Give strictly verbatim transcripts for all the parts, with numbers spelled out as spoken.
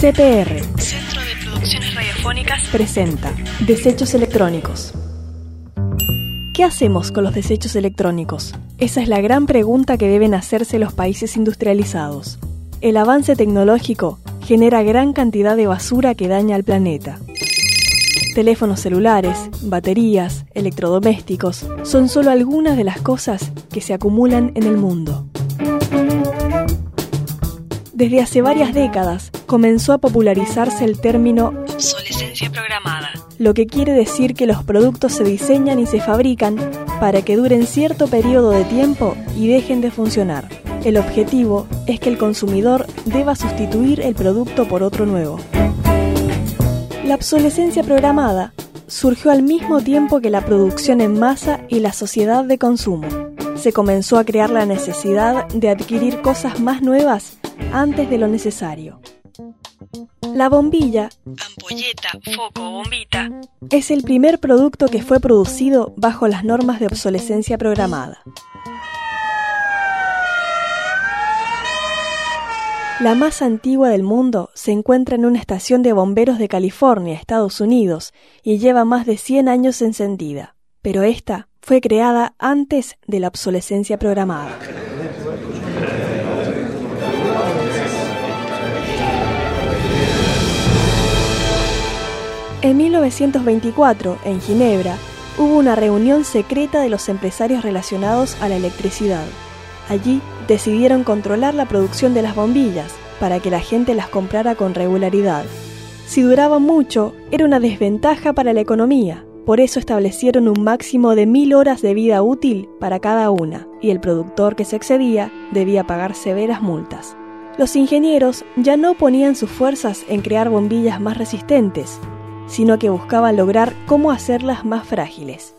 C P R, Centro de Producciones Radiofónicas, presenta Desechos Electrónicos. ¿Qué hacemos con los desechos electrónicos? Esa es la gran pregunta que deben hacerse los países industrializados. El avance tecnológico genera gran cantidad de basura que daña al planeta. Teléfonos celulares, baterías, electrodomésticos son solo algunas de las cosas que se acumulan en el mundo. Desde hace varias décadas comenzó a popularizarse el término obsolescencia programada, lo que quiere decir que los productos se diseñan y se fabrican para que duren cierto periodo de tiempo y dejen de funcionar. El objetivo es que el consumidor deba sustituir el producto por otro nuevo. La obsolescencia programada surgió al mismo tiempo que la producción en masa y la sociedad de consumo. Se comenzó a crear la necesidad de adquirir cosas más nuevas antes de lo necesario. La bombilla, ampolleta, foco o bombita, es el primer producto que fue producido bajo las normas de obsolescencia programada. La más antigua del mundo se encuentra en una estación de bomberos de California, Estados Unidos, y lleva más de cien años encendida. Pero esta fue creada antes de la obsolescencia programada. En mil novecientos veinticuatro, en Ginebra, hubo una reunión secreta de los empresarios relacionados a la electricidad. Allí decidieron controlar la producción de las bombillas para que la gente las comprara con regularidad. Si duraban mucho, era una desventaja para la economía. Por eso establecieron un máximo de mil horas de vida útil para cada una, y el productor que se excedía debía pagar severas multas. Los ingenieros ya no ponían sus fuerzas en crear bombillas más resistentes, sino que buscaban lograr cómo hacerlas más frágiles.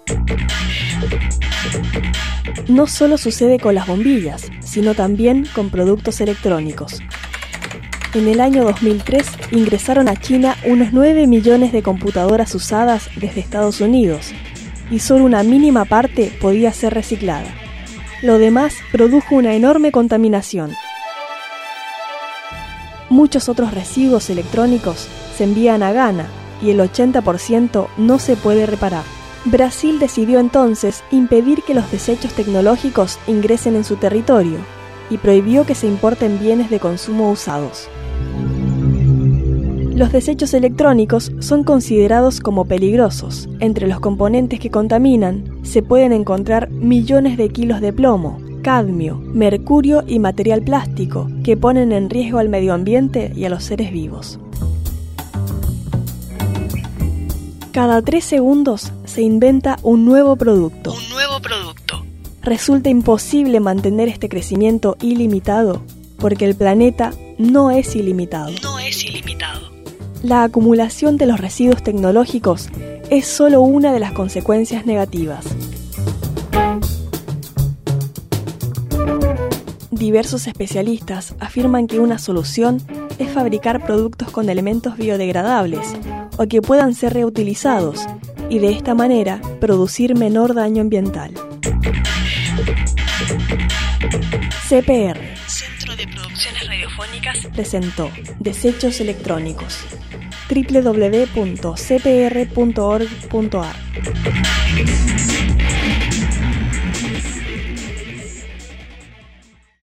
No solo sucede con las bombillas, sino también con productos electrónicos. En el año dos mil tres ingresaron a China unos nueve millones de computadoras usadas desde Estados Unidos, y solo una mínima parte podía ser reciclada. Lo demás produjo una enorme contaminación. Muchos otros residuos electrónicos se envían a Ghana, y el ochenta por ciento no se puede reparar. Brasil decidió entonces impedir que los desechos tecnológicos ingresen en su territorio y prohibió que se importen bienes de consumo usados. Los desechos electrónicos son considerados como peligrosos. Entre los componentes que contaminan se pueden encontrar millones de kilos de plomo, cadmio, mercurio y material plástico que ponen en riesgo al medio ambiente y a los seres vivos. Cada tres segundos se inventa un nuevo producto. Un nuevo producto. Resulta imposible mantener este crecimiento ilimitado porque el planeta no es ilimitado. No es ilimitado. La acumulación de los residuos tecnológicos es solo una de las consecuencias negativas. Diversos especialistas afirman que una solución es fabricar productos con elementos biodegradables o que puedan ser reutilizados y de esta manera producir menor daño ambiental. C P R, Centro de Producciones Radiofónicas, presentó Desechos Electrónicos. doble u doble u doble u punto c p r punto org punto a r